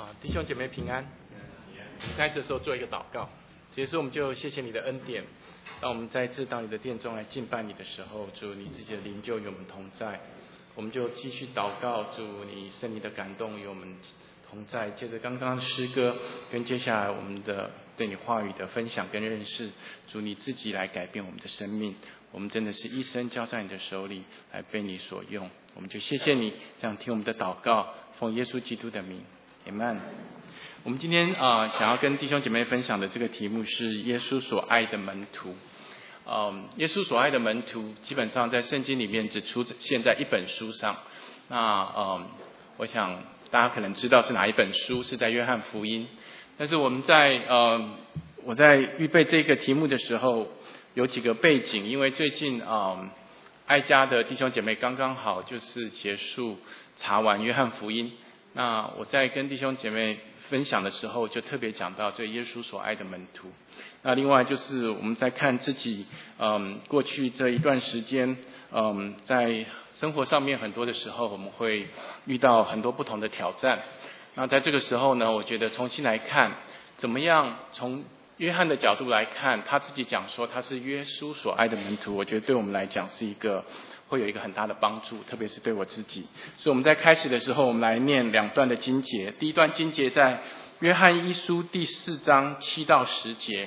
弟兄姐妹平安。开始的时候做一个祷告，所以说我们就谢谢你的恩典，当我们再次到你的殿中来敬拜你的时候，主你自己的灵就与我们同在。我们就继续祷告，主你圣灵的感动与我们同在。接着刚刚的诗歌跟接下来我们的对你话语的分享跟认识，主你自己来改变我们的生命。我们真的是一生交在你的手里，来被你所用。我们就谢谢你这样听我们的祷告，奉耶稣基督的名 Amen。 我们今天想要跟弟兄姐妹分享的这个题目是耶稣所爱的门徒。耶稣所爱的门徒基本上在圣经里面只出现在一本书上。那我想大家可能知道是哪一本书，是在约翰福音。但是我在预备这个题目的时候有几个背景，因为最近爱家的弟兄姐妹刚刚好就是结束查完约翰福音。那我在跟弟兄姐妹分享的时候就特别讲到这耶稣所爱的门徒。那另外就是我们在看自己过去这一段时间在生活上面很多的时候我们会遇到很多不同的挑战。那在这个时候呢，我觉得重新来看怎么样从约翰的角度来看，他自己讲说他是耶稣所爱的门徒，我觉得对我们来讲是会有一个很大的帮助，特别是对我自己。所以我们在开始的时候我们来念两段的经节。第一段经节在约翰一书第4章7到10节。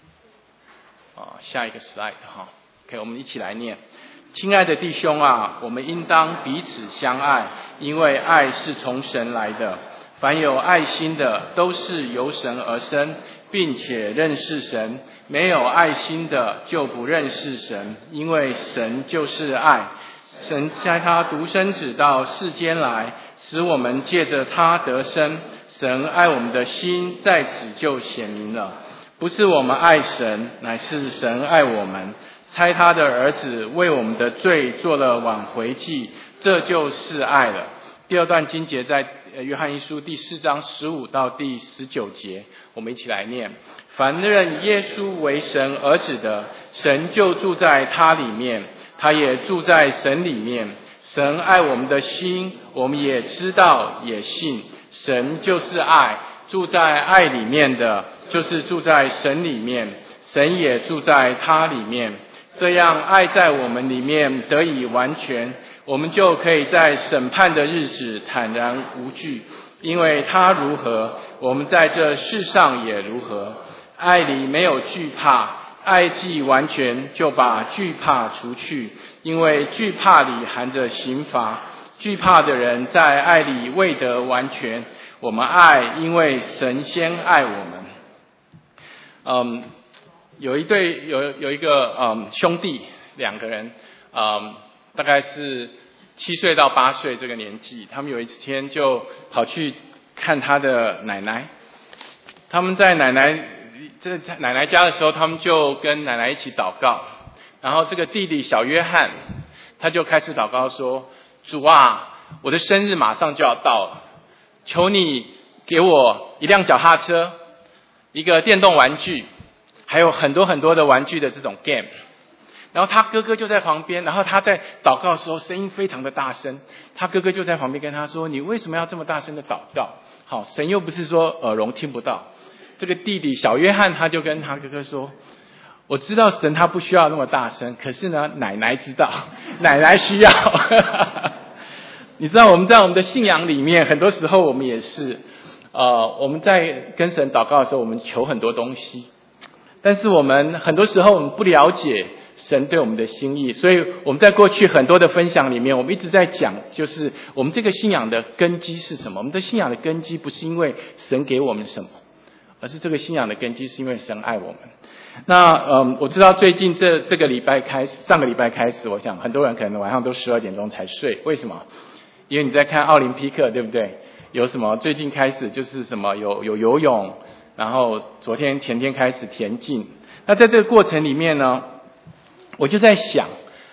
下一个 slide 哈 ，OK， 我们一起来念。亲爱的弟兄啊，我们应当彼此相爱，因为爱是从神来的。凡有爱心的，都是由神而生，并且认识神。没有爱心的，就不认识神，因为神就是爱。神差他独生子到世间来，使我们借着他得生。神爱我们的心在此就显明了，不是我们爱神，乃是神爱我们，差他的儿子为我们的罪做了挽回祭，这就是爱了。第二段经节在约翰一书第4章15到第19节，我们一起来念。凡认耶稣为神儿子的，神就住在他里面，他也住在神里面。神爱我们的心，我们也知道也信。神就是爱，住在爱里面的，就是住在神里面，神也住在他里面。这样爱在我们里面得以完全，我们就可以在审判的日子坦然无惧，因为他如何，我们在这世上也如何。爱里没有惧怕，爱既完全，就把惧怕除去，因为惧怕里含着刑罚。惧怕的人在爱里未得完全。我们爱，因为神先爱我们。有一个兄弟，两个人，大概是7岁到8岁这个年纪，他们有一天就跑去看他的奶奶。他们在奶奶家的时候，他们就跟奶奶一起祷告。然后这个弟弟小约翰，他就开始祷告说：主啊，我的生日马上就要到了，求你给我一辆脚踏车，一个电动玩具，还有很多很多的玩具的这种 game。 然后他哥哥就在旁边，然后他在祷告的时候声音非常的大声，他哥哥就在旁边跟他说：你为什么要这么大声的祷告？好，神又不是说耳聋听不到。这个弟弟小约翰他就跟他哥哥说：我知道神他不需要那么大声，可是呢奶奶知道，奶奶需要你知道我们在我们的信仰里面，很多时候我们也是我们在跟神祷告的时候，我们求很多东西，但是我们很多时候我们不了解神对我们的心意。所以我们在过去很多的分享里面，我们一直在讲，就是我们这个信仰的根基是什么。我们的信仰的根基不是因为神给我们什么，而是这个信仰的根基是因为神爱我们。那我知道最近这个礼拜开始，上个礼拜开始，我想很多人可能晚上都12点钟才睡。为什么？因为你在看奥林匹克，对不对？有什么最近开始就是什么有游泳，然后前天开始田径。那在这个过程里面呢，我就在想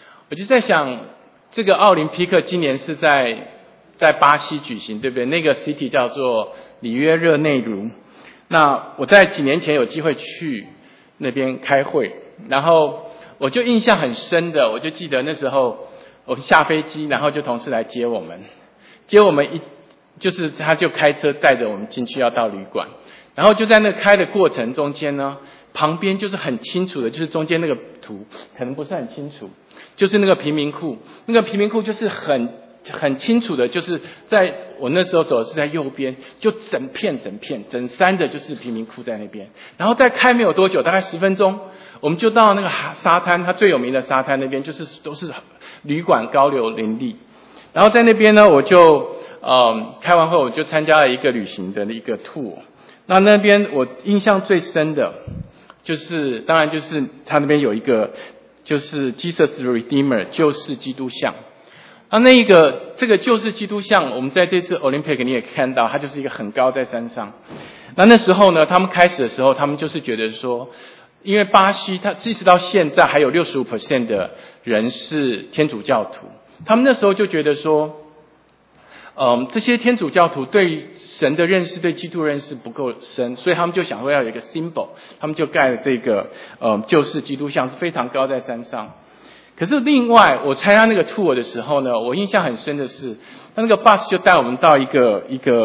这个奥林匹克今年是在巴西举行，对不对？那个 city 叫做里约热内卢。那我在几年前有机会去那边开会，然后我就印象很深的，我就记得那时候我们下飞机，然后就同事来接我们就是他就开车带着我们进去要到旅馆，然后就在那开的过程中间呢，旁边就是很清楚的，就是中间那个图可能不是很清楚，就是那个贫民窟，那个贫民窟就是很清楚的，就是在我那时候走的是在右边，就整片整山的就是贫民窟在那边。然后再开没有多久，大概10分钟，我们就到那个沙滩，它最有名的沙滩那边，就是都是旅馆高楼林立。然后在那边呢，我就开完后我就参加了一个旅行的一个 tour。那边我印象最深的就是当然就是他那边有一个就是 Jesus Redeemer 救世基督像。这个救世基督像，我们在这次 Olympic 你也看到，它就是一个很高在山上。那时候呢，他们开始的时候，他们就是觉得说，因为巴西它即使到现在还有 65% 的人是天主教徒，他们那时候就觉得说，这些天主教徒对神的认识、对基督认识不够深，所以他们就想说要有一个 symbol， 他们就盖了这个救世基督像，是非常高在山上。可是另外，我参加那个 tour 的时候呢，我印象很深的是，那个 bus 就带我们到一个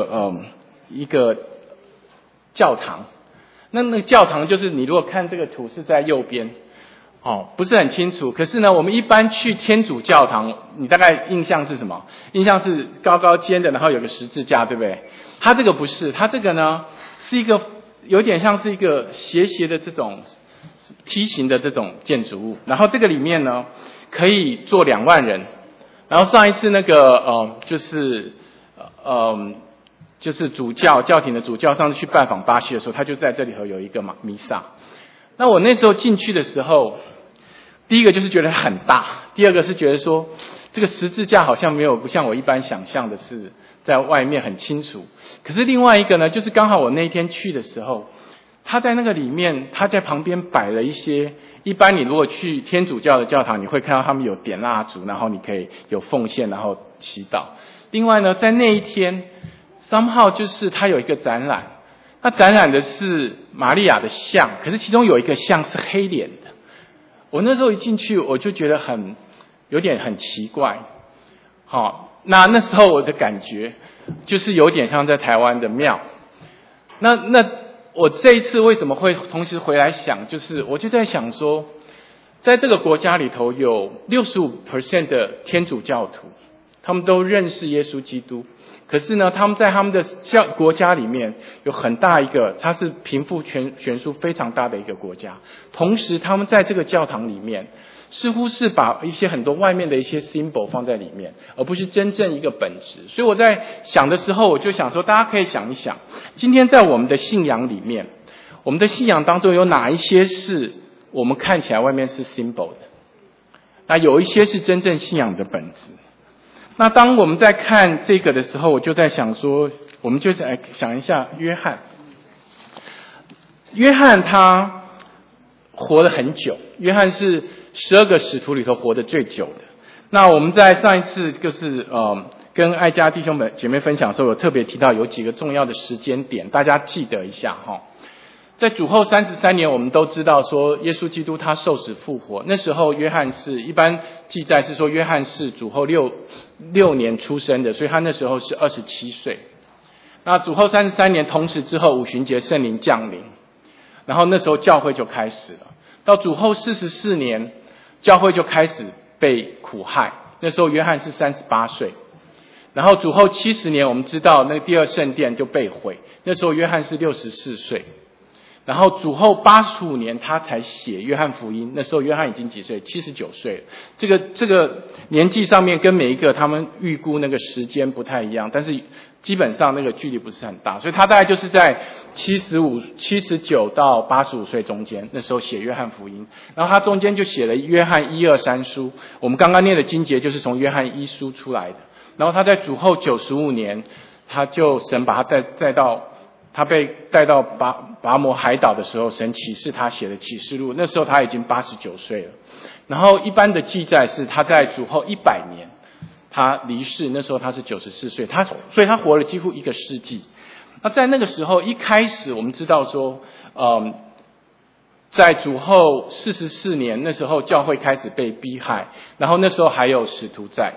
教堂。那个教堂就是你如果看这个图是在右边，不是很清楚。可是呢，我们一般去天主教堂，你大概印象是什么？印象是高高尖的，然后有个十字架，对不对？它这个不是，它这个呢是一个有点像是一个斜的这种梯形的这种建筑物，然后这个里面呢可以坐2万人。然后上一次那个就是教廷的主教上次去拜访巴西的时候，他就在这里头有一个弥撒。那我那时候进去的时候，第一个就是觉得很大，第二个是觉得说这个十字架好像不像我一般想象的是在外面很清楚。可是另外一个呢，就是刚好我那一天去的时候，他在那个里面，他在旁边摆了一些，一般你如果去天主教的教堂，你会看到他们有点蜡烛，然后你可以有奉献，然后祈祷。另外呢，在那一天 somehow 就是他有一个展览，那展览的是玛利亚的像，可是其中有一个像是黑脸的。我那时候一进去，我就觉得有点很奇怪。那时候我的感觉就是有点像在台湾的庙。那我这一次为什么会同时回来想，就是我就在想说，在这个国家里头有 65% 的天主教徒，他们都认识耶稣基督。可是呢，他们在他们的国家里面有很大一个，它是贫富悬殊非常大的一个国家。同时他们在这个教堂里面似乎是把很多外面的一些 symbol 放在里面，而不是真正一个本质。所以我在想的时候，我就想说，大家可以想一想，今天在我们的信仰里面，我们的信仰当中有哪一些是我们看起来外面是 symbol 的，那有一些是真正信仰的本质。那当我们在看这个的时候，我就在想说，我们就在想一下约翰他活了很久，约翰是12个使徒里头活得最久的。那我们在上一次就是跟爱家弟兄姐妹分享的时候，有特别提到有几个重要的时间点，大家记得一下在主后33年，我们都知道说耶稣基督他受死复活。那时候约翰是一般记载是说约翰是主后6年出生的，所以他那时候是27岁。那主后33年同时之后，五旬节圣灵降临，然后那时候教会就开始了。到主后44年，教会就开始被苦害，那时候约翰是38岁。然后主后70年，我们知道那个第二圣殿就被毁，那时候约翰是64岁。然后主后85年他才写约翰福音，那时候约翰已经几岁？79岁了。这个年纪上面跟每一个他们预估那个时间不太一样，但是基本上那个距离不是很大，所以他大概就是在79到85岁中间，那时候写约翰福音。然后他中间就写了约翰1、2、3书，我们刚刚念的经节就是从约翰1书出来的。然后他在主后95年，神把他他被带到拔摩海岛的时候，神启示他写的启示录，那时候他已经89岁了。然后一般的记载是他在主后100年他离世，那时候他是94岁，所以他活了几乎1个世纪。那在那个时候一开始我们知道说在主后44年，那时候教会开始被逼害，然后那时候还有使徒在。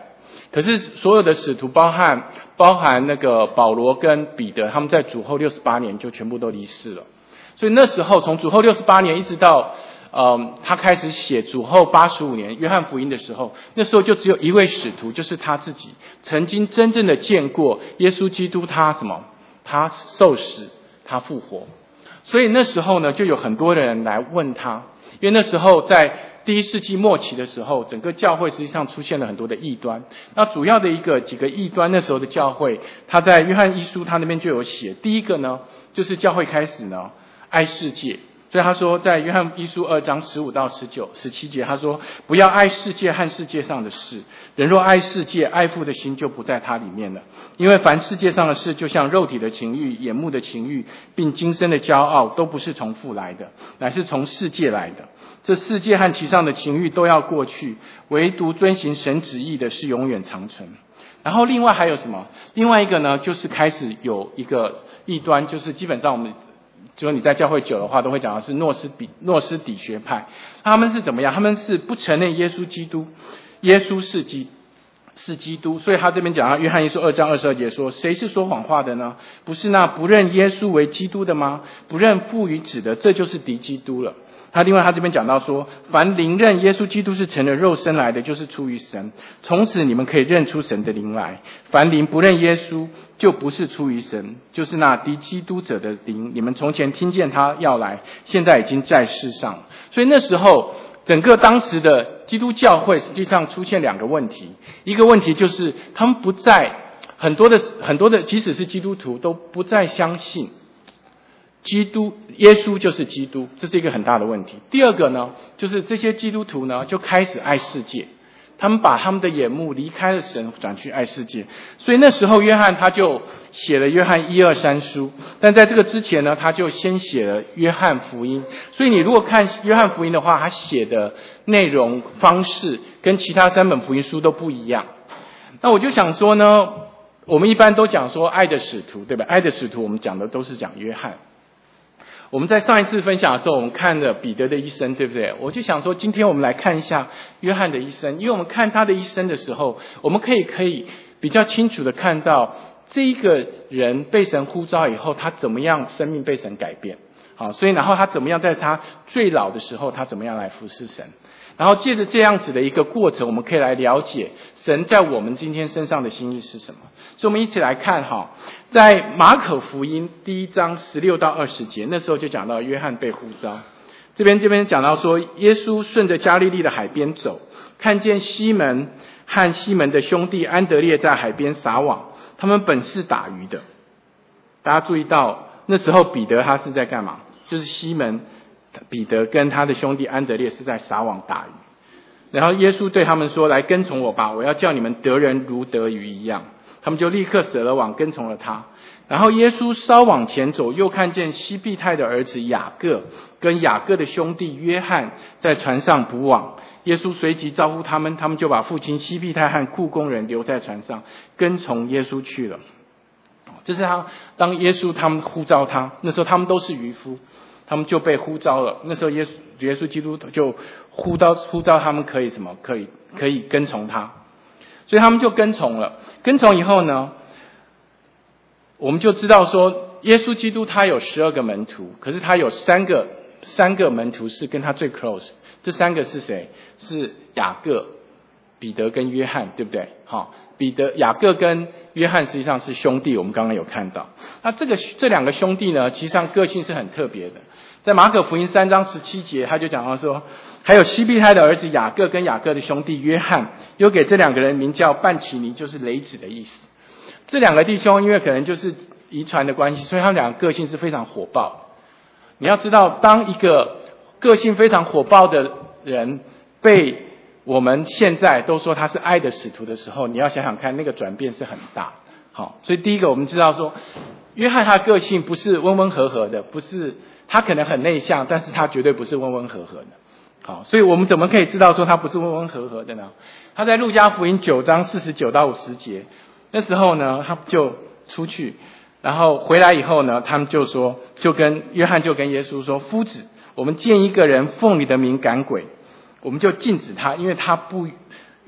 可是所有的使徒包含那个保罗跟彼得，他们在主后68年就全部都离世了。所以那时候从主后68年一直到他开始写主后85年约翰福音的时候，那时候就只有一位使徒，就是他自己曾经真正的见过耶稣基督，他受死，他复活。所以那时候呢，就有很多人来问他，因为那时候在第1世纪末期的时候，整个教会实际上出现了很多的异端。那主要的几个异端，那时候的教会，他在约翰一书他那边就有写。第一个呢，就是教会开始呢爱世界。所以他说，在约翰一书2章15到19、17节，他说：“不要爱世界和世界上的事。人若爱世界，爱父的心就不在他里面了。因为凡世界上的事，就像肉体的情欲、眼目的情欲，并今生的骄傲，都不是从父来的，乃是从世界来的。这世界和其上的情欲都要过去，唯独遵行神旨意的是永远长存。”然后另外还有什么？另外一个呢，就是开始有一个异端，就是基本上我们就是你在教会久的话，都会讲的是诺斯底学派。他们是怎么样？他们是不承认耶稣基督，耶稣是基督。所以他这边讲到约翰一书2章22节说：“谁是说谎话的呢？不是那不认耶稣为基督的吗？不认父与子的，这就是敌基督了。”另外他这边讲到说，凡灵认耶稣基督是成了肉身来的，就是出于神，从此你们可以认出神的灵来。凡灵不认耶稣，就不是出于神，就是那敌基督者的灵。你们从前听见他要来，现在已经在世上。所以那时候整个当时的基督教会实际上出现2个问题。一个问题就是他们不再很多的即使是基督徒都不再相信耶稣就是基督，这是一个很大的问题。第二个呢，就是这些基督徒呢就开始爱世界，他们把他们的眼目离开了神，转去爱世界。所以那时候约翰他就写了约翰1、2、3书，但在这个之前呢，他就先写了约翰福音。所以你如果看约翰福音的话，他写的内容方式跟其他3本福音书都不一样。那我就想说呢，我们一般都讲说爱的使徒，对吧？爱的使徒我们讲的都是讲约翰。我们在上一次分享的时候，我们看了彼得的一生，对不对？我就想说，今天我们来看一下约翰的一生，因为我们看他的一生的时候，我们可以比较清楚的看到这一个人被神呼召以后，他怎么样生命被神改变。好，所以然后他怎么样在他最老的时候，他怎么样来服侍神。然后借着这样子的一个过程，我们可以来了解神在我们今天身上的心意是什么。所以我们一起来看在马可福音第1章16到20节，那时候就讲到约翰被呼召。这边讲到说，耶稣顺着加利利的海边走，看见西门和西门的兄弟安德烈在海边撒网，他们本是打鱼的。大家注意到那时候彼得他是在干嘛？就是彼得跟他的兄弟安德烈是在撒网打鱼。然后耶稣对他们说：“来跟从我吧，我要叫你们得人如得鱼一样。”他们就立刻舍了网，跟从了他。然后耶稣稍往前走，又看见西庇太的儿子雅各跟雅各的兄弟约翰在船上捕网。耶稣随即招呼他们，他们就把父亲西庇太和雇工人留在船上，跟从耶稣去了。这是当耶稣他们呼召他，那时候他们都是渔夫，他们就被呼召了。那时候耶稣基督就呼召他们可以跟从他，所以他们就跟从了。跟从以后呢，我们就知道说，耶稣基督他有12个门徒，可是他有三个门徒是跟他最 close。这3个是谁？是雅各、彼得跟约翰，对不对？雅各跟约翰实际上是兄弟，我们刚刚有看到。那这2个兄弟呢，其实上个性是很特别的。在马可福音3章17节，他就讲到说，还有西庇太的儿子雅各跟雅各的兄弟约翰，又给这2个人名叫半其尼，就是雷子的意思。这2个弟兄因为可能就是遗传的关系，所以他们2个个性是非常火爆。你要知道，当一个个性非常火爆的人被我们现在都说他是爱的使徒的时候，你要想想看，那个转变是很大。所以第一个我们知道说，约翰他的个性不是温温和和的，不是他可能很内向，但是他绝对不是温温和和的。所以我们怎么可以知道说他不是温温和和的呢？他在路加福音9章49到50节，那时候呢，他就出去，然后回来以后呢，他们约翰就跟耶稣说：“夫子，我们见一个人奉你的名赶鬼，我们就禁止他，因为他不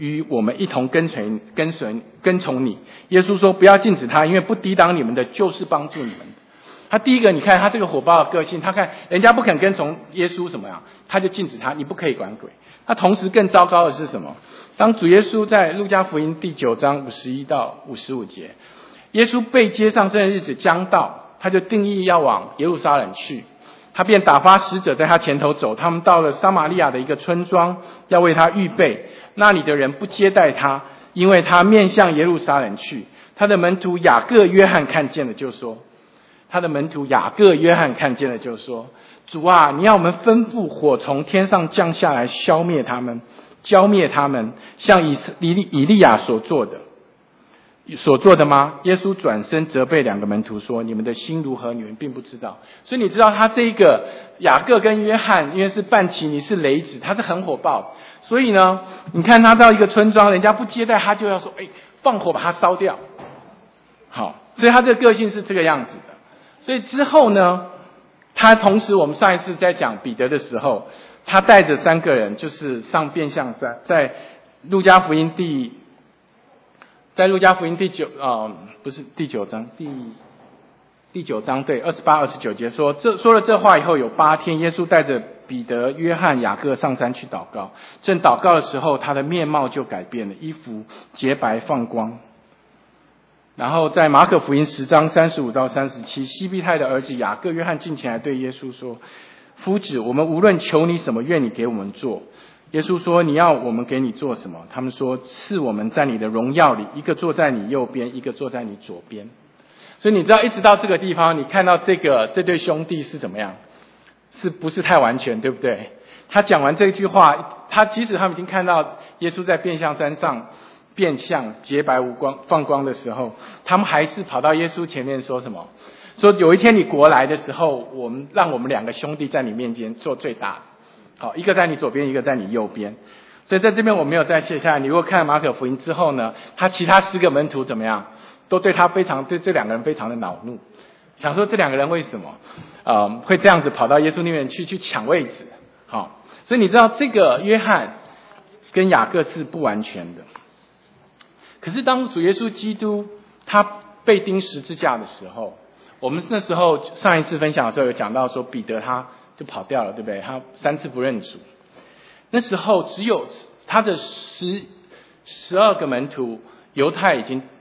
与我们一同跟从你。耶稣说不要禁止他，因为不抵挡你们的就是帮助你们的。他第一个，你看他这个火爆的个性，他看人家不肯跟从耶稣什么样，他就禁止他，你不可以管鬼。那同时更糟糕的是什么？当主耶稣在路加福音第9章51到55节，耶稣被接上升的日子将到，他就定义要往耶路撒冷去，他便打发使者在他前头走，他们到了撒玛利亚的一个村庄，要为他预备。那里的人不接待他，因为他面向耶路撒冷去。他的门徒雅各、约翰看见了，就说：主啊，你要我们吩咐火从天上降下来，浇灭他们，像以利亚所做的吗？耶稣转身责备2个门徒说：你们的心如何，你们并不知道。所以你知道他这个雅各跟约翰，因为是半旗尼，是雷子，他是很火爆。所以呢，你看他到一个村庄，人家不接待他，就要说放火把他烧掉。好，所以他这个个性是这个样子的。所以之后呢，他同时我们上一次在讲彼得的时候，他带着3个人就是上变相山，在路加福音第9章第9章对28、29节说了这话以后，有8天，耶稣带着彼得、约翰、雅各上山去祷告。正祷告的时候，他的面貌就改变了，衣服洁白放光。然后在马可福音10章35到37，西庇太的儿子雅各、约翰进前来对耶稣说：夫子，我们无论求你什么，愿你给我们做。耶稣说：你要我们给你做什么？他们说：赐我们在你的荣耀里，一个坐在你右边，一个坐在你左边。所以你知道一直到这个地方，你看到这对兄弟是怎么样，是不是太完全，对不对？他讲完这句话，即使他们已经看到耶稣在变相山上变相洁白无光放光的时候，他们还是跑到耶稣前面说什么？说有一天你国来的时候，让我们2个兄弟在你面前做最大的。好，一个在你左边，一个在你右边。所以在这边我没有再写下来。你如果看马可福音之后呢，他其他10个门徒怎么样，都对这2个人非常的恼怒，想说这2个人为什么会这样子跑到耶稣那边去抢位置。好，所以你知道这个约翰跟雅各是不完全的。可是当主耶稣基督他被钉十字架的时候，我们那时候上一次分享的时候有讲到说，彼得他就跑掉了，对不对？他3次不认主。那时候只有他的12个门徒，犹大已经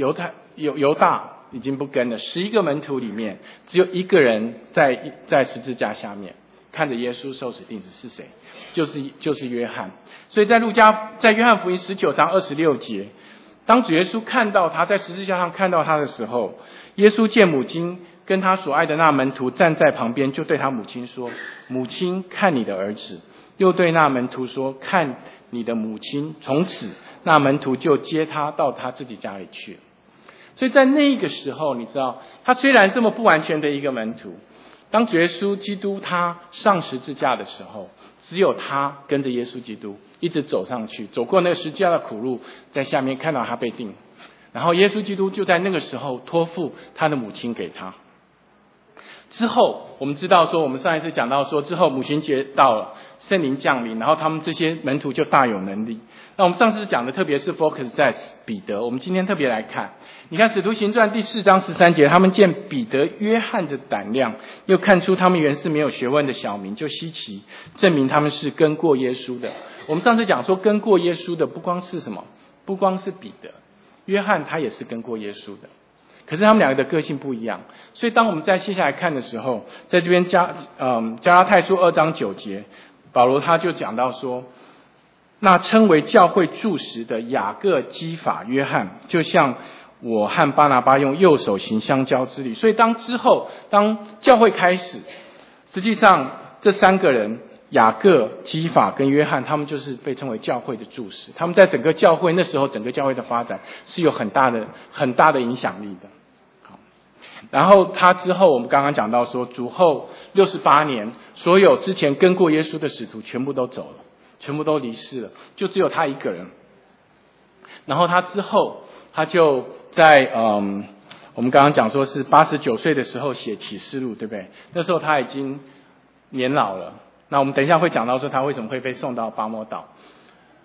不跟了。11个门徒里面，只有1个人在十字架下面看着耶稣受死钉死，是谁？就是约翰。所以在约翰福音19章26节，当主耶稣看到他在十字架上看到他的时候，耶稣见母亲跟他所爱的那门徒站在旁边，就对他母亲说：母亲，看你的儿子。又对那门徒说：看你的母亲。从此那门徒就接他到他自己家里去了。所以在那个时候，你知道他虽然这么不完全的一个门徒，当主耶稣基督他上十字架的时候，只有他跟着耶稣基督一直走上去，走过那个十字架的苦路，在下面看到他被钉，然后耶稣基督就在那个时候托付他的母亲给他。之后我们知道说，我们上一次讲到说，之后母亲节到了，圣灵降临，然后他们这些门徒就大有能力。那我们上次讲的特别是 focus 在彼得，我们今天特别来看，你看使徒行传第4章13节，他们见彼得、约翰的胆量，又看出他们原是没有学问的小民，就稀奇，证明他们是跟过耶稣的。我们上次讲说，跟过耶稣的不光是什么，不光是彼得，约翰他也是跟过耶稣的。可是他们2个的个性不一样，所以当我们再接下来看的时候，在这边加拉太书2章9节，保罗他就讲到说，那称为教会柱石的雅各、基法、约翰，就像我和巴拿巴用右手行相交之礼。所以当教会开始，实际上这3个人雅各、基法跟约翰，他们就是被称为教会的柱石。他们在整个教会，那时候整个教会的发展是有很大的影响力的。好，然后他之后我们刚刚讲到说，主后68年，所有之前跟过耶稣的使徒全部都走了，全部都离世了，就只有他一个人。然后他之后，他就在我们刚刚讲说是89岁的时候写启示录，对不对？那时候他已经年老了。那我们等一下会讲到说他为什么会被送到巴摩岛。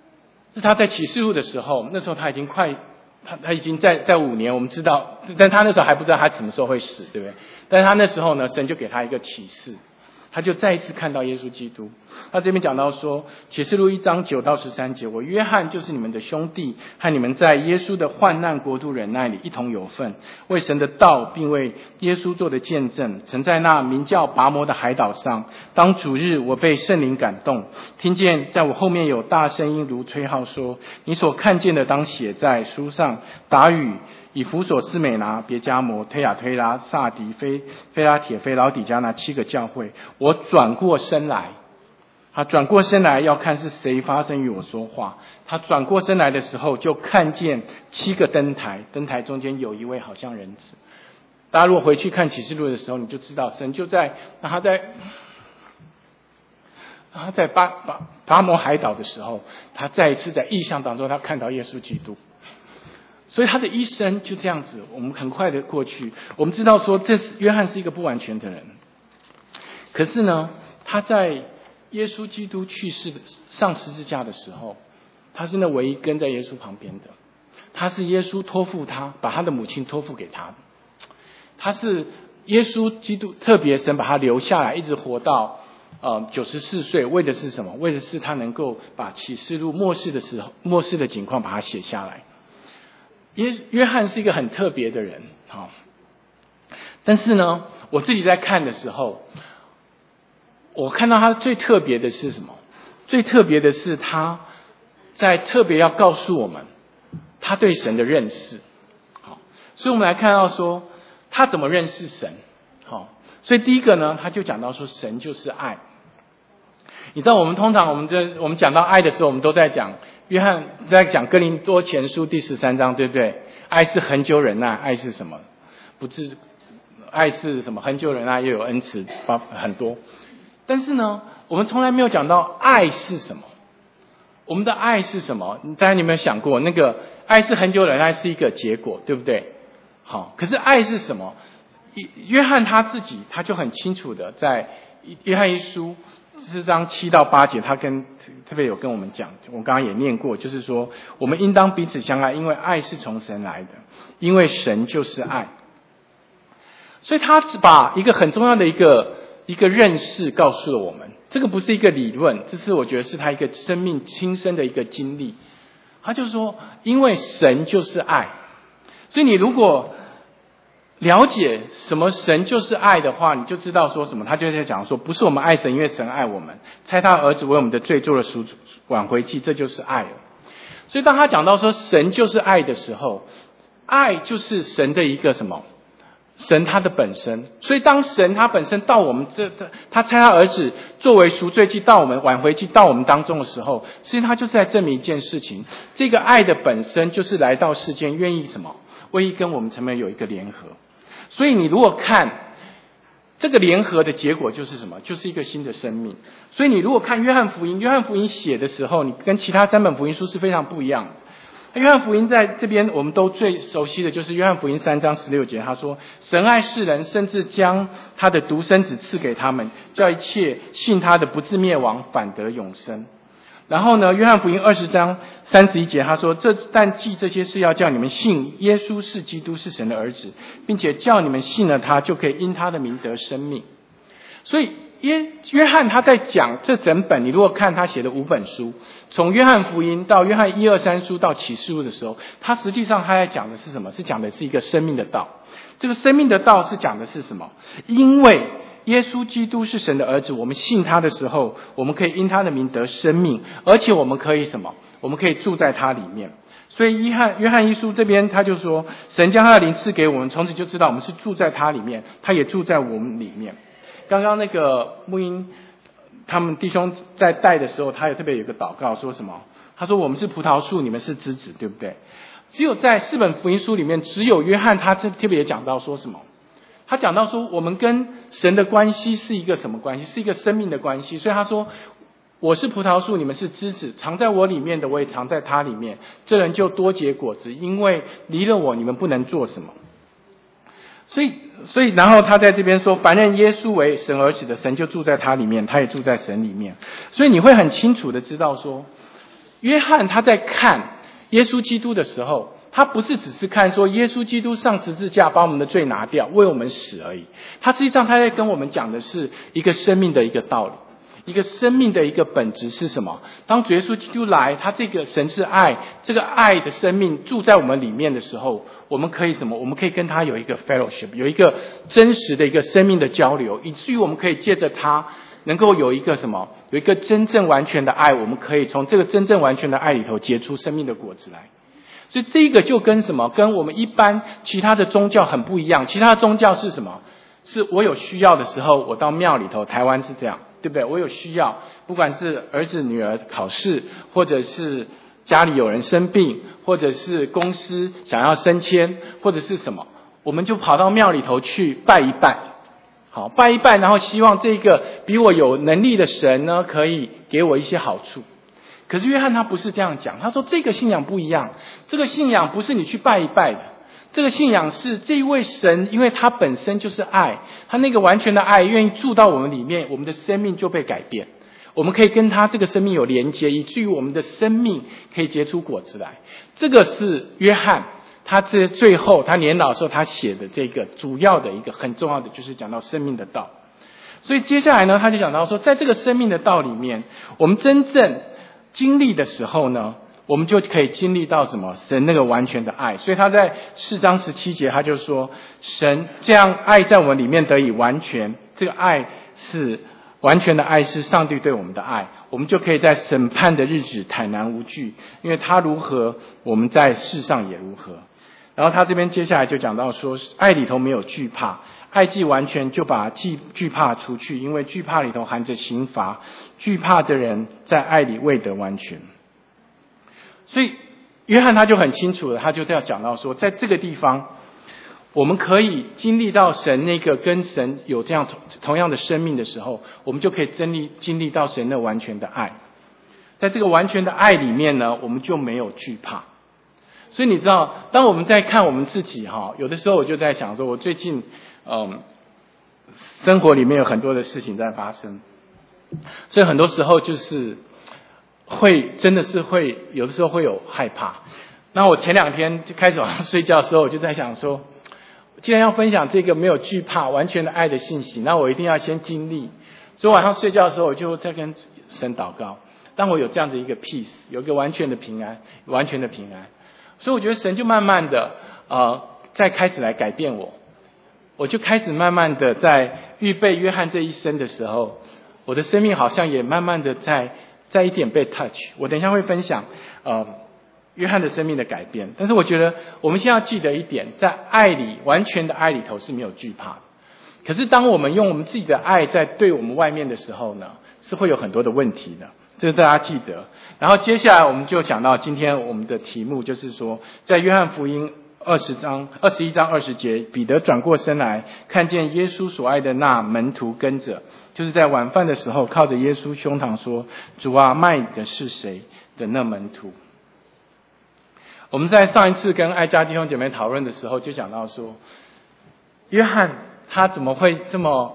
是他在启示录的时候，那时候他已经他已经在5年，我们知道，但他那时候还不知道他什么时候会死，对不对？但是他那时候呢，神就给他一个启示，他就再一次看到耶稣基督。他这边讲到说，启示录1章9到13节，我约翰就是你们的兄弟，和你们在耶稣的患难国度忍耐里一同有份，为神的道并为耶稣做的见证。曾在那名叫拔摩的海岛上，当主日我被圣灵感动，听见在我后面有大声音如吹号说，你所看见的当写在书上。达语、以弗所、斯美拿、别迦摩、推雅推拉、萨迪、菲拉铁、菲老底加那7个教会，我转过身来。他转过身来要看是谁发声与我说话。他转过身来的时候，就看见7个灯台，灯台中间有一位好像人子。大家如果回去看启示录的时候，你就知道神就在他在拔摩海岛的时候，他再一次在异象当中，他看到耶稣基督。所以他的一生就这样子，我们很快的过去。我们知道说，约翰是一个不完全的人，可是呢，他在耶稣基督去世的上十字架的时候，他是那唯一跟在耶稣旁边的。他是耶稣托付他，把他的母亲托付给他的。他是耶稣基督特别神把他留下来，一直活到94岁，为的是什么？为的是他能够把启示录末世的情况把它写下来。约翰是一个很特别的人，但是呢，我自己在看的时候，我看到他最特别的是什么？最特别的是他在特别要告诉我们他对神的认识。所以我们来看到说他怎么认识神。所以第一个呢，他就讲到说神就是爱。你知道我们通常我们讲到爱的时候，我们都在讲约翰在讲哥林多前书第13章，对不对？爱是恒久忍耐，爱是什么？爱是什么？恒久忍耐又有恩慈，很多。但是呢，我们从来没有讲到爱是什么。我们的爱是什么？大家有没有想过，那个爱是恒久忍耐是一个结果，对不对？好，可是爱是什么？约翰他自己他就很清楚的在约翰一书4章7到8节，他特别有跟我们讲，我刚刚也念过，就是说我们应当彼此相爱，因为爱是从神来的，因为神就是爱。所以他只把一个很重要的一个认识告诉了我们。这个不是一个理论，这是我觉得是他一个生命亲身的一个经历。他就说因为神就是爱，所以你如果了解什么神就是爱的话，你就知道说什么。他就在讲说，不是我们爱神，因为神爱我们，差他儿子为我们的罪做了挽回祭，这就是爱了。所以当他讲到说神就是爱的时候，爱就是神的一个什么？神他的本身。所以当神他本身到我们他差他儿子作为赎罪祭到我们挽回祭到我们当中的时候，实际上他就是在证明一件事情，这个爱的本身就是来到世间愿意什么？愿意跟我们成为有一个联合。所以你如果看这个联合的结果就是什么？就是一个新的生命。所以你如果看约翰福音写的时候，你跟其他3本福音书是非常不一样的。约翰福音在这边我们都最熟悉的就是约翰福音3章16节，他说神爱世人，甚至将他的独生子赐给他们，叫一切信他的不至灭亡，反得永生。然后呢，约翰福音20章31节他说，但记这些事要叫你们信耶稣是基督，是神的儿子，并且叫你们信了他，就可以因他的名得生命。所以约翰他在讲这整本，你如果看他写的5本书，从约翰福音到约翰1、2、3书到启示录的时候，他实际上他在讲的是什么？是讲的是一个生命的道。这个生命的道是讲的是什么？因为耶稣基督是神的儿子，我们信他的时候，我们可以因他的名得生命，而且我们可以什么？我们可以住在他里面。所以约翰一书这边他就说，神将他的灵赐给我们，从此就知道我们是住在他里面，他也住在我们里面。刚刚那个牧音他们弟兄在带的时候，他也特别有一个祷告，说什么？他说我们是葡萄树，你们是枝子，对不对？只有在4本福音书里面，只有约翰他特别讲到说什么？他讲到说我们跟神的关系是一个什么关系？是一个生命的关系。所以他说我是葡萄树，你们是枝子，藏在我里面的，我也藏在他里面，这人就多结果子，因为离了我，你们不能做什么。所以然后他在这边说，凡认耶稣为神儿子的，神就住在他里面，他也住在神里面。所以你会很清楚的知道说， 约翰他在看耶稣基督的时候，他不是只是看说耶稣基督上十字架把我们的罪拿掉，为我们死而已。他实际上他在跟我们讲的是一个生命的一个道理，一个生命的一个本质是什么？当主耶稣基督来，他这个神是爱，这个爱的生命住在我们里面的时候，我们可以什么？我们可以跟他有一个 fellowship， 有一个真实的一个生命的交流，以至于我们可以借着他能够有一个什么？有一个真正完全的爱，我们可以从这个真正完全的爱里头结出生命的果子来。所以这个就跟什么？跟我们一般其他的宗教很不一样。其他的宗教是什么？是我有需要的时候，我到庙里头，台湾是这样，对不对？我有需要，不管是儿子女儿考试，或者是家里有人生病，或者是公司想要升迁，或者是什么，我们就跑到庙里头去拜一拜。好，拜一拜，然后希望这个比我有能力的神呢，可以给我一些好处。可是约翰他不是这样讲，他说这个信仰不一样，这个信仰不是你去拜一拜的，这个信仰是这一位神，因为他本身就是爱，他那个完全的爱愿意住到我们里面，我们的生命就被改变，我们可以跟他这个生命有连接，以至于我们的生命可以结出果子来。这个是约翰他最后他年老的时候他写的这个主要的一个很重要的，就是讲到生命的道。所以接下来呢，他就讲到说，在这个生命的道里面，我们真正经历的时候呢，我们就可以经历到什么？神那个完全的爱。所以他在4章17节他就说，神这样爱在我们里面得以完全，这个爱是完全的爱，是上帝对我们的爱，我们就可以在审判的日子坦然无惧，因为他如何，我们在世上也如何。然后他这边接下来就讲到说，爱里头没有惧怕，爱既完全，就把惧怕除去，因为惧怕里头含着刑罚，惧怕的人在爱里未得完全。所以约翰他就很清楚的，他就这样讲到说，在这个地方我们可以经历到神那个跟神有这样同样的生命的时候，我们就可以经历到神的完全的爱。在这个完全的爱里面呢，我们就没有惧怕。所以你知道，当我们在看我们自己有的时候我就在想说，我最近生活里面有很多的事情在发生，所以很多时候就是真的是会有的时候会有害怕。那我前2天就开始晚上睡觉的时候，我就在想说，既然要分享这个没有惧怕完全的爱的信息，那我一定要先经历。所以晚上睡觉的时候，我就在跟神祷告，当我有这样的一个 peace， 有一个完全的平安，完全的平安。所以我觉得神就慢慢的再开始来改变我就开始慢慢的在预备约翰这一生的时候，我的生命好像也慢慢的在一点被 touch。 我等一下会分享约翰的生命的改变。但是我觉得我们先要记得一点，在爱里，完全的爱里头是没有惧怕的。可是当我们用我们自己的爱在对我们外面的时候呢，是会有很多的问题的，这个大家记得。然后接下来我们就讲到今天我们的题目，就是说在约翰福音21章20节，彼得转过身来，看见耶稣所爱的那门徒跟着，就是在晚饭的时候靠着耶稣胸膛说，主啊，卖的是谁的那门徒。我们在上一次跟爱家弟兄姐妹讨论的时候就讲到说，约翰他怎么会这么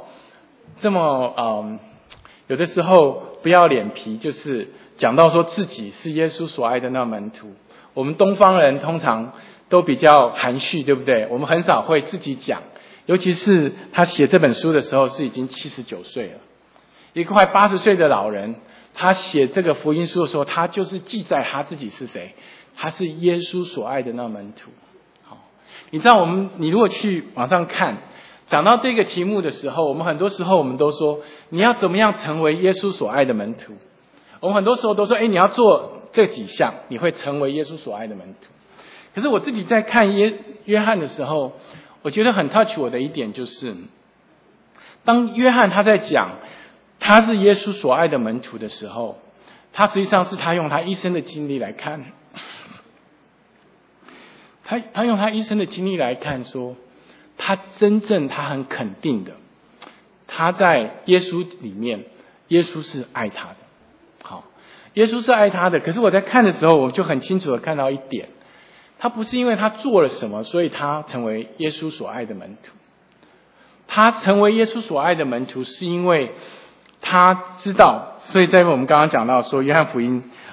有的时候不要脸皮，就是讲到说自己是耶稣所爱的那门徒。我们东方人通常都比较含蓄，对不对？我们很少会自己讲，尤其是他写这本书的时候是已经79岁了，一个快80岁的老人，他写这个福音书的时候，他就是记载他自己是谁，他是耶稣所爱的那门徒。好，你知道你如果去网上看讲到这个题目的时候，我们很多时候我们都说你要怎么样成为耶稣所爱的门徒。我们很多时候都说你要做这几项，你会成为耶稣所爱的门徒。可是我自己在看约翰的时候，我觉得很 touch 我的一点就是，当约翰他在讲他是耶稣所爱的门徒的时候，他实际上是他用他一生的经历来看，他用他一生的经历来看说，他很肯定的，他在耶稣里面，耶稣是爱他的。好，耶稣是爱他的。可是我在看的时候，我就很清楚的看到一点，他不是因为他做了什么，所以他成为耶稣所爱的门徒。他成为耶稣所爱的门徒，是因为他知道。所以在我们刚刚讲到说，约翰福音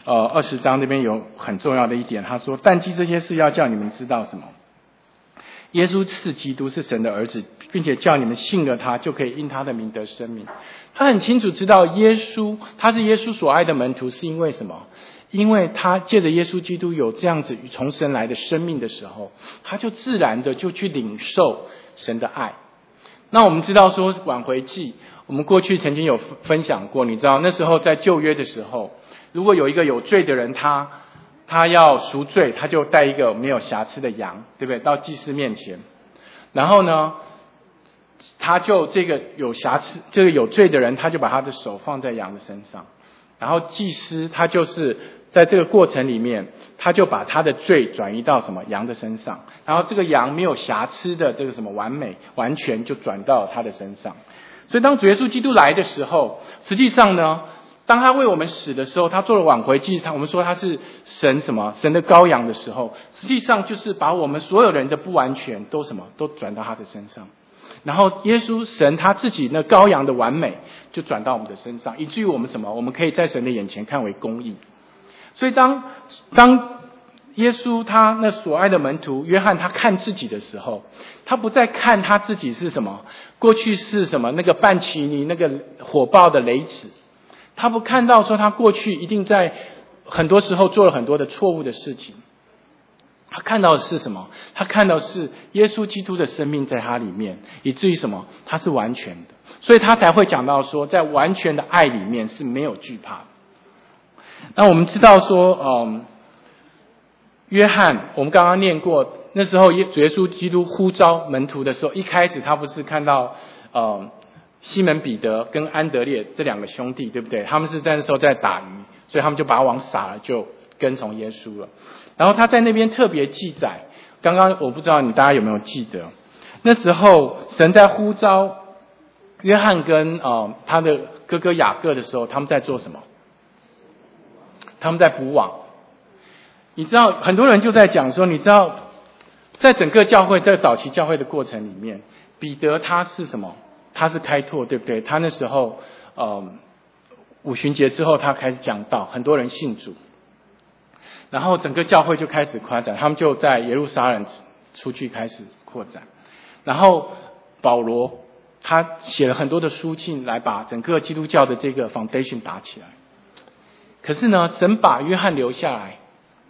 20章那边有很重要的一点，他说：但记这些事要叫你们知道什么？耶稣是基督，是神的儿子，并且叫你们信了他，就可以因他的名得生命。他很清楚知道耶稣，他是耶稣所爱的门徒，是因为什么？因为他借着耶稣基督有这样子从神来的生命的时候，他就自然的就去领受神的爱。那我们知道说挽回祭，我们过去曾经有分享过，你知道那时候在旧约的时候，如果有一个有罪的人，他要赎罪，他就带一个没有瑕疵的羊，对不对？到祭司面前，然后呢，他就这个有瑕疵、这个有罪的人，他就把他的手放在羊的身上，然后祭司他就是在这个过程里面，他就把他的罪转移到什么羊的身上，然后这个羊没有瑕疵的这个什么完美完全就转到他的身上。所以当主耶稣基督来的时候，实际上呢，当他为我们死的时候，他做了挽回祭，我们说他是神的羔羊的时候，实际上就是把我们所有人的不完全都转到他的身上，然后耶稣神他自己那羔羊的完美就转到我们的身上，以至于我们我们可以在神的眼前看为公义。所以当耶稣他那所爱的门徒约翰他看自己的时候，他不再看他自己是什么，过去是什么那个半奇尼那个火爆的雷子，他不看到说他过去一定在很多时候做了很多的错误的事情，他看到的是什么？他看到是耶稣基督的生命在他里面，以至于什么？他是完全的，所以他才会讲到说，在完全的爱里面是没有惧怕的。那我们知道说，约翰，我们刚刚念过，那时候主耶稣基督呼召门徒的时候，一开始他不是看到西门彼得跟安德烈这两个兄弟，对不对？他们是在那时候在打鱼，所以他们就把网撒了，就跟从耶稣了。然后他在那边特别记载，刚刚我不知道大家有没有记得，那时候神在呼召约翰跟他的哥哥雅各的时候，他们在做什么？他们在捕网。你知道很多人就在讲说，你知道在整个教会，在早期教会的过程里面，彼得他是什么？他是开拓，对不对？他那时候五旬节之后他开始讲道，很多人信主，然后整个教会就开始扩展，他们就在耶路撒冷出去开始扩展。然后保罗他写了很多的书信来把整个基督教的这个 foundation 打起来。可是呢，神把约翰留下来，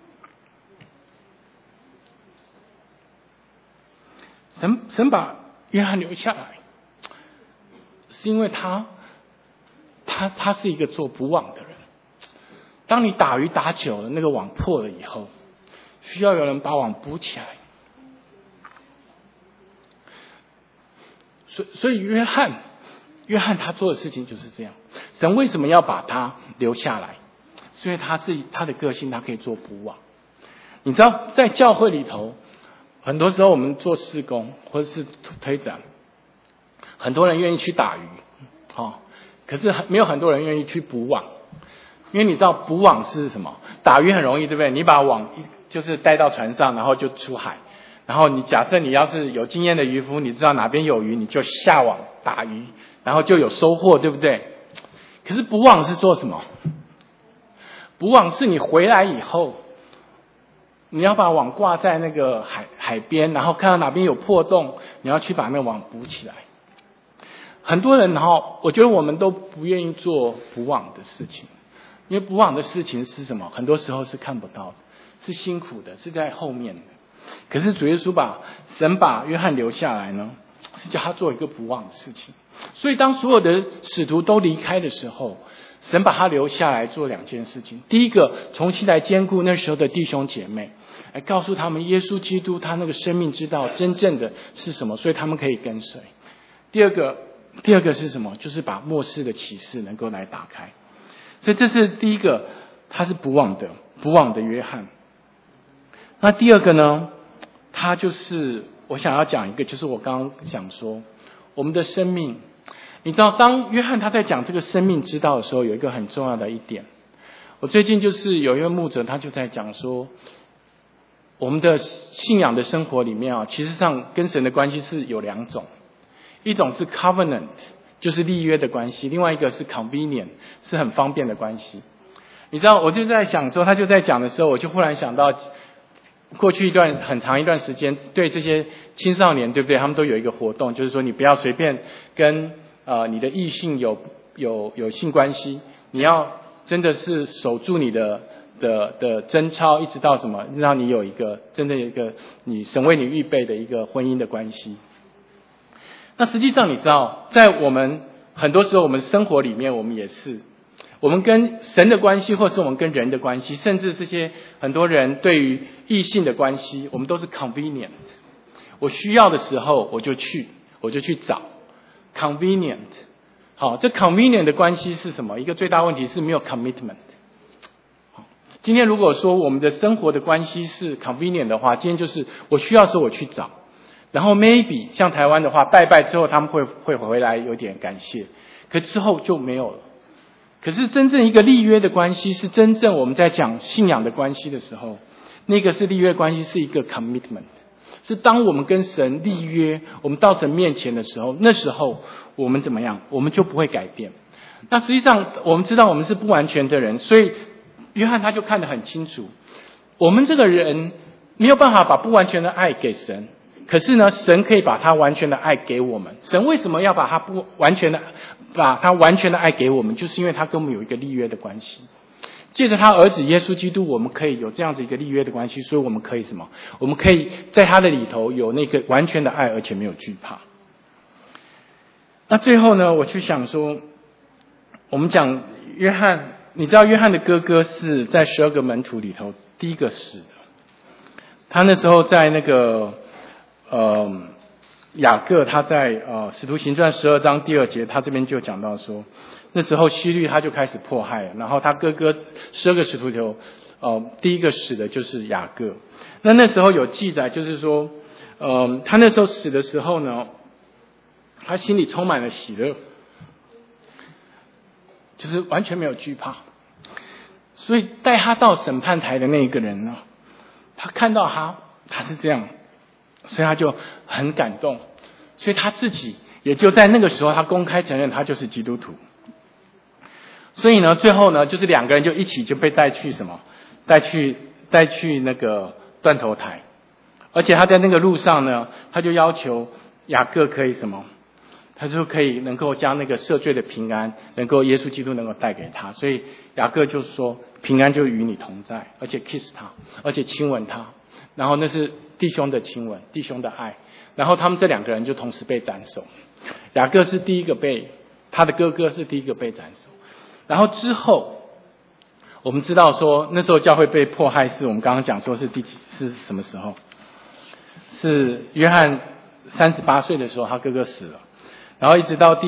神把约翰留下来，是因为他是一个做捕网的人。当你打鱼打久了，那个网破了以后，需要有人把网补起来。所以约翰他做的事情就是这样。神为什么要把他留下来？是因为他的个性，他可以做捕网。你知道在教会里头，很多时候我们做事工或者是推展，很多人愿意去打鱼，可是没有很多人愿意去捕网。因为你知道捕网是什么？打鱼很容易，对不对？你把网就是带到船上，然后就出海。然后你假设你要是有经验的渔夫，你知道哪边有鱼，你就下网打鱼，然后就有收获，对不对？可是捕网是做什么？捕网是你回来以后，你要把网挂在那个海边，然后看到哪边有破洞，你要去把那个网补起来。很多人我觉得我们都不愿意做捕网的事情，因为捕网的事情是什么？很多时候是看不到的，是辛苦的，是在后面的。可是主耶稣神把约翰留下来呢，是叫他做一个捕网的事情。所以当所有的使徒都离开的时候，神把他留下来做两件事情。第一个，重新来兼顾那时候的弟兄姐妹，来告诉他们耶稣基督他那个生命之道真正的是什么，所以他们可以跟随。第二个是什么？就是把末世的启示能够来打开。所以这是第一个，他是捕网的约翰。那第二个呢，他就是我想要讲一个，就是我刚刚讲说我们的生命。你知道当约翰他在讲这个生命之道的时候，有一个很重要的一点，我最近就是有一位牧者他就在讲说，我们的信仰的生活里面其实上跟神的关系是有两种，一种是 covenant 就是立约的关系，另外一个是 convenient 是很方便的关系。 你知道，我就在想说，他就在讲的时候，我就忽然想到，过去很长一段时间，对这些青少年，对不对？他们都有一个活动，就是说你不要随便跟你的异性有性关系，你要真的是守住你的贞操，一直到什么，让你有一个真的有一个你神为你预备的一个婚姻的关系。那实际上你知道，在我们很多时候我们生活里面，我们也是，我们跟神的关系，或是我们跟人的关系，甚至这些很多人对于异性的关系，我们都是 convenient。我需要的时候我就去找 convenient。好，这 convenient 的关系是什么？一个最大问题是没有 commitment。今天如果说我们的生活的关系是 convenient 的话，今天就是我需要的时候我去找，然后 maybe 像台湾的话，拜拜之后他们会回来有点感谢，可之后就没有了。可是真正一个立约的关系，是真正我们在讲信仰的关系的时候，那个是立约关系，是一个 commitment， 是当我们跟神立约，我们到神面前的时候，那时候我们怎么样？我们就不会改变。那实际上我们知道我们是不完全的人，所以约翰他就看得很清楚，我们这个人没有办法把不完全的爱给神，可是呢，神可以把他完全的爱给我们。神为什么要把他完全的爱给我们？就是因为他跟我们有一个立约的关系。借着他儿子耶稣基督，我们可以有这样子一个立约的关系，所以我们可以什么？我们可以在他的里头有那个完全的爱，而且没有惧怕。那最后呢，我去想说，我们讲约翰，你知道约翰的哥哥是在12个门徒里头第一个死的。他那时候在那个雅各，他在使徒行传12章第2节，他这边就讲到说，那时候希律他就开始迫害了，然后他哥哥12个使徒里头第一个死的就是雅各。那时候有记载，就是说他那时候死的时候呢，他心里充满了喜乐，就是完全没有惧怕。所以带他到审判台的那一个人呢，他看到他是这样，所以他就很感动，所以他自己也就在那个时候，他公开承认他就是基督徒。所以呢，最后呢，就是两个人就一起就被带去什么？带去那个断头台，而且他在那个路上呢，他就要求雅各可以什么？他就可以能够将那个赦罪的平安，能够耶稣基督能够带给他。所以雅各就说，平安就与你同在，而且 kiss 他，而且亲吻他。然后那是弟兄的亲吻，弟兄的爱。然后他们这两个人就同时被斩首。雅各是第一个他的哥哥是第一个被斩首。然后之后，我们知道说那时候教会被迫害，是我们刚刚讲说是是什么时候？是约翰38岁的时候，他哥哥死了。然后一直到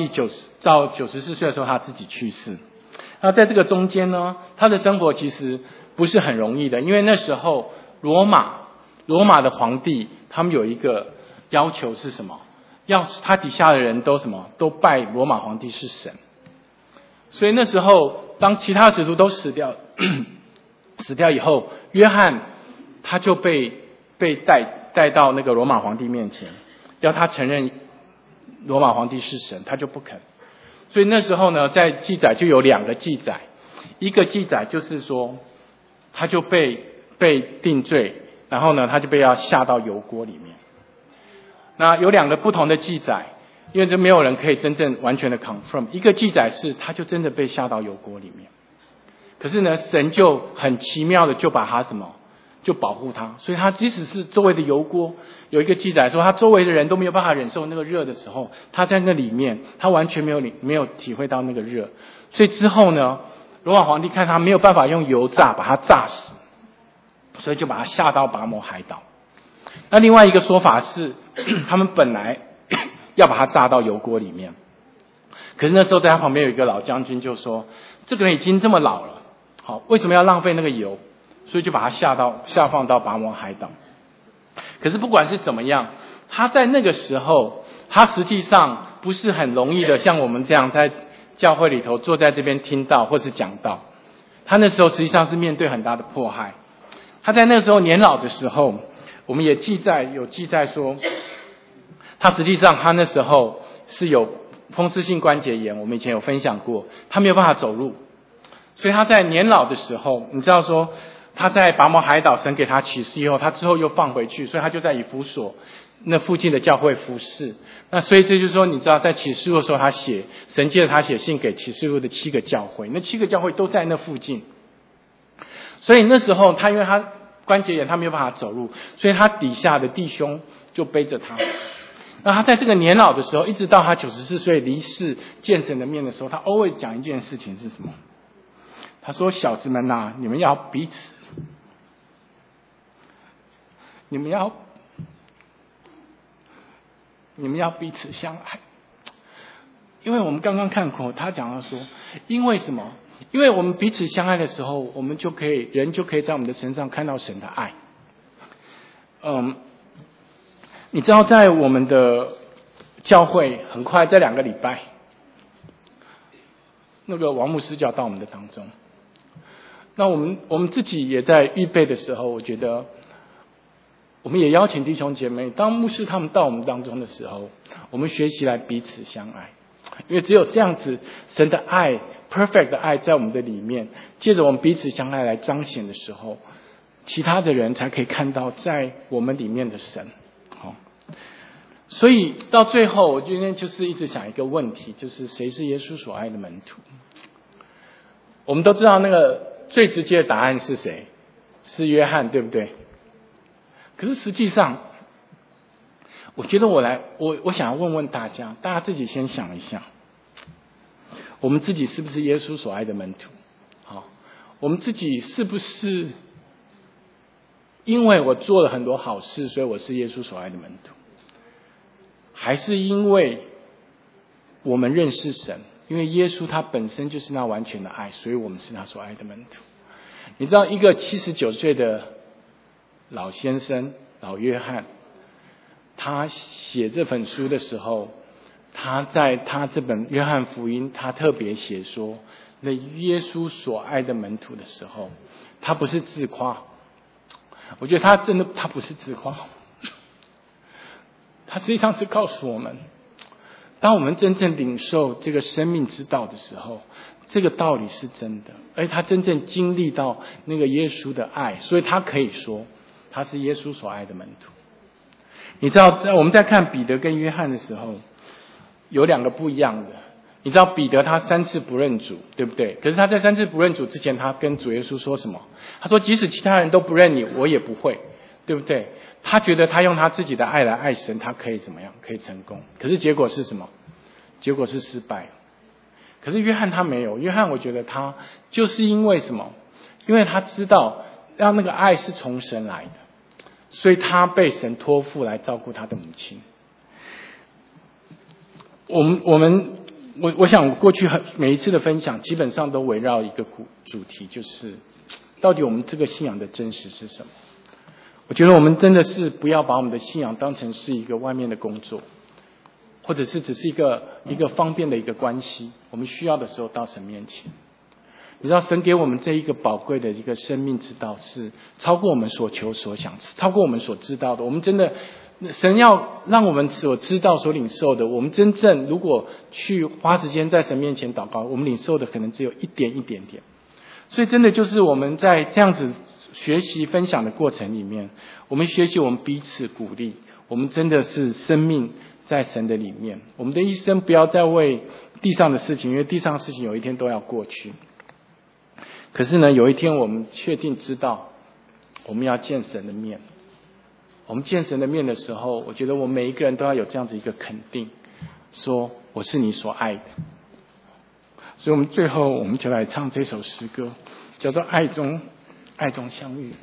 94岁的时候，他自己去世。那在这个中间呢，他的生活其实不是很容易的，因为那时候罗马的皇帝他们有一个要求是什么？要他底下的人都什么？都拜罗马皇帝是神。所以那时候，当其他使徒都死掉以后，约翰他就被带到那个罗马皇帝面前，要他承认罗马皇帝是神，他就不肯。所以那时候呢，在记载就有2个记载，一个记载就是说，他就被定罪，然后呢，他就被要下到油锅里面。那有2个不同的记载，因为这没有人可以真正完全的 confirm。一个记载是，他就真的被下到油锅里面，可是呢，神就很奇妙的就把他什么？就保护他，所以他即使是周围的油锅，有一个记载说他周围的人都没有办法忍受那个热的时候，他在那里面，他完全没有体会到那个热。所以之后呢，罗马皇帝看他没有办法用油炸把他炸死，所以就把他下到拔摩海岛。那另外一个说法是，他们本来要把他炸到油锅里面，可是那时候在他旁边有一个老将军就说，这个人已经这么老了，好，为什么要浪费那个油？所以就把他下放到拔摩海岛。可是不管是怎么样，他在那个时候，他实际上不是很容易的像我们这样在教会里头坐在这边听到或是讲道。他那时候实际上是面对很大的迫害。他在那个时候年老的时候，我们也有记载说，他实际上他那时候是有风湿性关节炎，我们以前有分享过，他没有办法走路。 所以他在年老的时候，你知道说他在拔摩海岛神给他启示以后，他之后又放回去，所以他就在以弗所那附近的教会服侍。那所以这就是说，你知道在启示录的时候，神借着他写信给启示录的7个教会，那7个教会都在那附近。所以那时候因为他关节炎，他没有办法走路，所以他底下的弟兄就背着他。那他在这个年老的时候，一直到他94岁离世见神的面的时候，他always讲一件事情是什么？他说：小子们啊，你们要彼此，你们要彼此相爱。因为我们刚刚看过，他讲到说，因为什么？因为我们彼此相爱的时候，我们人就可以在我们的身上看到神的爱。你知道在我们的教会，很快在2个礼拜，那个王牧师就要到我们的当中。那我们自己也在预备的时候，我觉得我们也邀请弟兄姐妹，当牧师他们到我们当中的时候，我们学习来彼此相爱。因为只有这样子，神的爱 perfect 的爱在我们的里面，借着我们彼此相爱来彰显的时候，其他的人才可以看到在我们里面的神。所以到最后，我今天就是一直想一个问题，就是谁是耶稣所爱的门徒？我们都知道那个最直接的答案是谁？是约翰，对不对？可是实际上，我觉得我想要问问大家自己先想一下，我们自己是不是耶稣所爱的门徒？好，我们自己是不是因为我做了很多好事，所以我是耶稣所爱的门徒？还是因为我们认识神，因为耶稣他本身就是那完全的爱，所以我们是他所爱的门徒？你知道一个79岁的老先生老约翰，他写这本书的时候，他在他这本约翰福音，他特别写说那耶稣所爱的门徒的时候，他不是自夸。我觉得他不是自夸，他实际上是告诉我们，当我们真正领受这个生命之道的时候，这个道理是真的，而他真正经历到那个耶稣的爱，所以他可以说他是耶稣所爱的门徒。你知道我们在看彼得跟约翰的时候，有2个不一样的。你知道彼得他3次不认主，对不对？可是他在3次不认主之前，他跟主耶稣说什么？他说即使其他人都不认你，我也不会，对不对？他觉得他用他自己的爱来爱神，他可以怎么样？可以成功。可是结果是什么？结果是失败。可是约翰他没有，约翰我觉得他就是因为什么？因为他知道让那个爱是从神来的，所以他被神托付来照顾他的母亲。我想过去每一次的分享基本上都围绕一个主题，就是到底我们这个信仰的真实是什么？我觉得我们真的是不要把我们的信仰当成是一个外面的工作，或者是只是一个方便的一个关系，我们需要的时候到神面前。你知道神给我们这一个宝贵的一个生命之道，是超过我们所求所想，超过我们所知道的。我们真的神要让我们所知道所领受的，我们真正如果去花时间在神面前祷告，我们领受的可能只有一点点。所以真的就是我们在这样子学习分享的过程里面，我们学习，我们彼此鼓励，我们真的是生命在神的里面。我们的一生不要再为地上的事情，因为地上的事情有一天都要过去。可是呢，有一天我们确定知道我们要见神的面。我们见神的面的时候，我觉得我们每一个人都要有这样子一个肯定，说我是你所爱的。所以我们最后我们就来唱这首诗歌，叫做爱中相遇。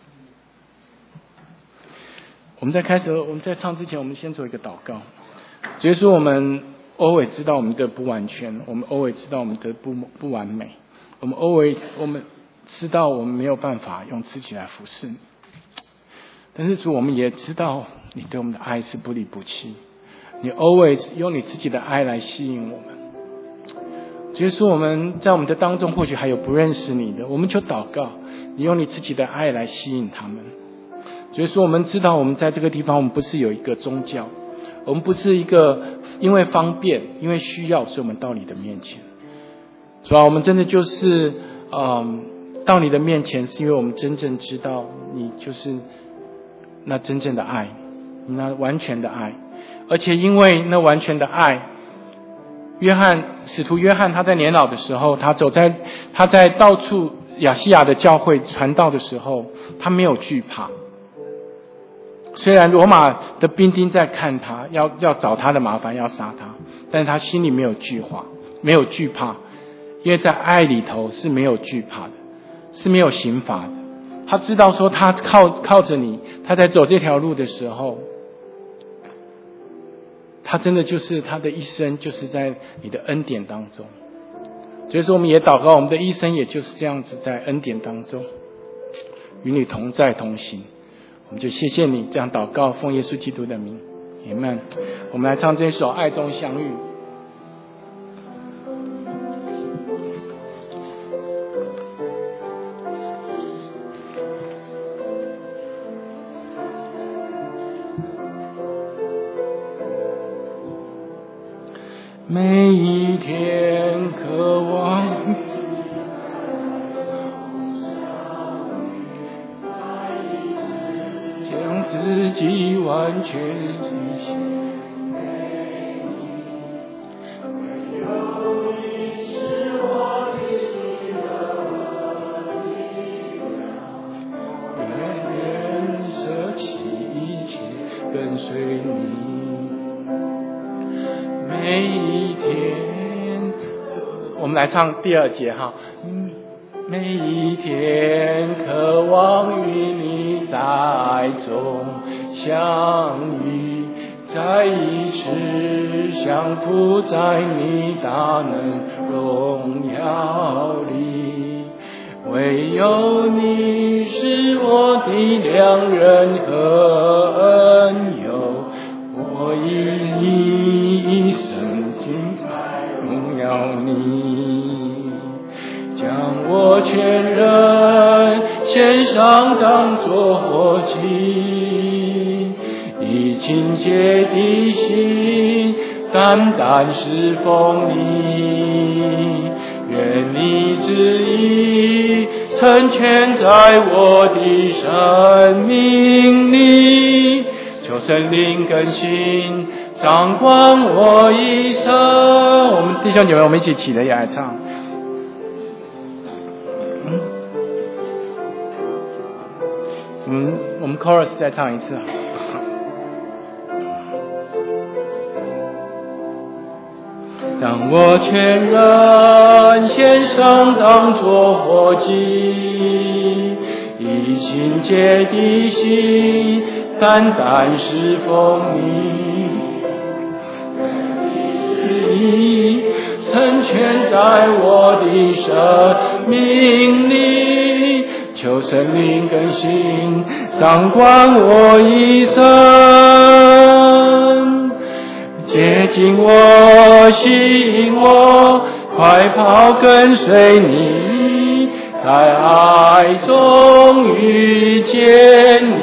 我们在唱之前，我们先做一个祷告。主耶稣，我们always知道我们的不完全，我们always知道我们的不完美，我们知道我们没有办法用自己来服侍你。但是主，我们也知道你对我们的爱是不离不弃，你 always 用你自己的爱来吸引我们。主耶稣，我们在我们的当中或许还有不认识你的，我们就祷告你用你自己的爱来吸引他们。主耶稣，我们知道我们在这个地方，我们不是有一个宗教，我们不是一个因为方便因为需要所以我们到你的面前。主啊，我们真的就是到你的面前，是因为我们真正知道你就是那真正的爱，那完全的爱。而且因为那完全的爱，使徒约翰他在年老的时候，他在到处亚细亚的教会传道的时候，他没有惧怕。虽然罗马的兵丁在看他，要找他的麻烦，要杀他，但是他心里没有惧怕，因为在爱里头是没有惧怕的，是没有刑罚的。他知道说他靠着你，他在走这条路的时候，他真的就是他的一生就是在你的恩典当中。所以说我们也祷告，我们的一生也就是这样子在恩典当中与你同在同行。我们就谢谢你，这样祷告，奉耶稣基督的名，阿们。我们来唱这首《爱中相遇》。每一天渴望将自己完全寄献给你，唯有你是我的喜乐力量，愿舍弃一切跟随你。每一天，我们来唱第二节哈。每一天渴望与你在爱中相遇，再一次相扑在你大能荣耀里。唯有你是我的良人和恩友，我以你一生尽在荣耀你，将我全人献上当作活祭，以清洁的心单单侍奉你，愿你旨意成全在我的生命里，求圣灵更新掌管我一生。我们弟兄姐妹，我们一起起来也来唱。我们 chorus 再唱一次。让我全人献上当作活祭，以清洁的心单单侍奉你，你成全在我的生命里，求圣灵更新掌管我一生，接近我吸引我，快跑跟随你，在爱中遇见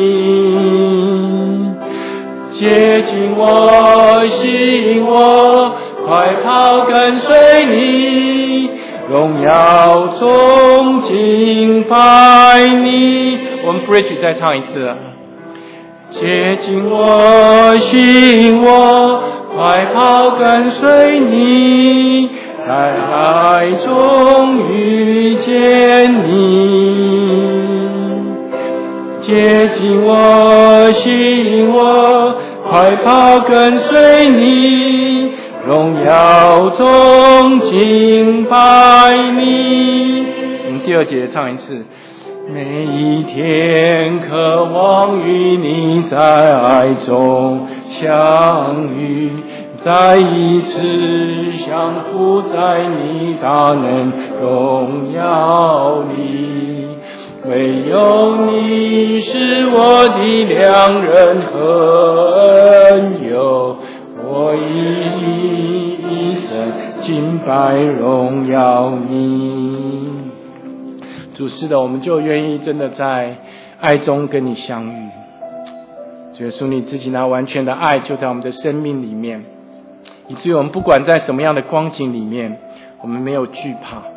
你，接近我吸引我，快跑跟随你，荣耀中敬拜你。我们 bridge 再唱一次了。接近我吸引我，快跑跟随你，在爱中遇见你，接近我吸引我，快跑跟随你，荣耀中敬拜你。我们第二节唱一次。每一天渴望与你在爱中相遇，再一次相扑在你大能荣耀里，唯有你是我的良人和恩友，我以一生敬拜荣耀你。主是的，我们就愿意真的在爱中跟你相遇。主耶稣，你自己那完全的爱就在我们的生命里面，以至于我们不管在什么样的光景里面，我们没有惧怕，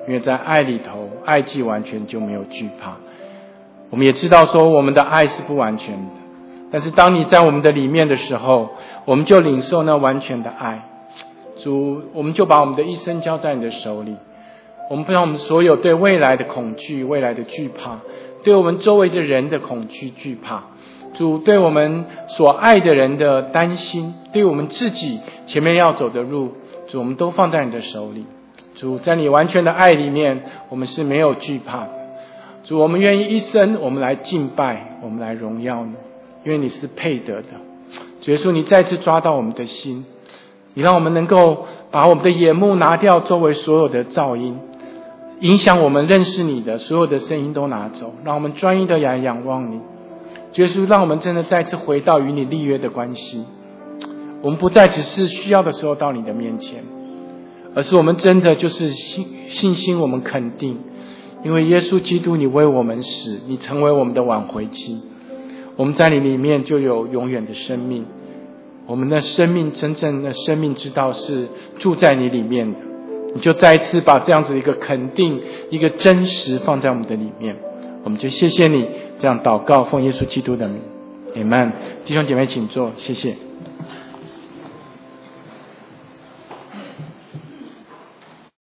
因为在爱里头，爱既完全就没有惧怕。我们也知道说我们的爱是不完全的，但是当你在我们的里面的时候，我们就领受那完全的爱。主，我们就把我们的一生交在你的手里，我们让我们所有对未来的恐惧、未来的惧怕，对我们周围的人的恐惧惧怕，主，对我们所爱的人的担心，对我们自己前面要走的路，主，我们都放在你的手里。主，在你完全的爱里面，我们是没有惧怕的。主，我们愿意一生我们来敬拜，我们来荣耀你，因为你是配得的。主耶稣，你再次抓到我们的心，你让我们能够把我们的眼目拿掉周围所有的噪音，影响我们认识你的所有的声音都拿走，让我们专一的来仰望你。主耶稣，让我们真的再次回到与你立约的关系，我们不再只是需要的时候到你的面前，而是我们真的就是信心我们肯定，因为耶稣基督你为我们死，你成为我们的挽回期，我们在你里面就有永远的生命。我们的生命，真正的生命之道是住在你里面的，你就再一次把这样子一个肯定、一个真实放在我们的里面。我们就谢谢你这样祷告，奉耶稣基督的名，阿们。弟兄姐妹请坐，谢谢。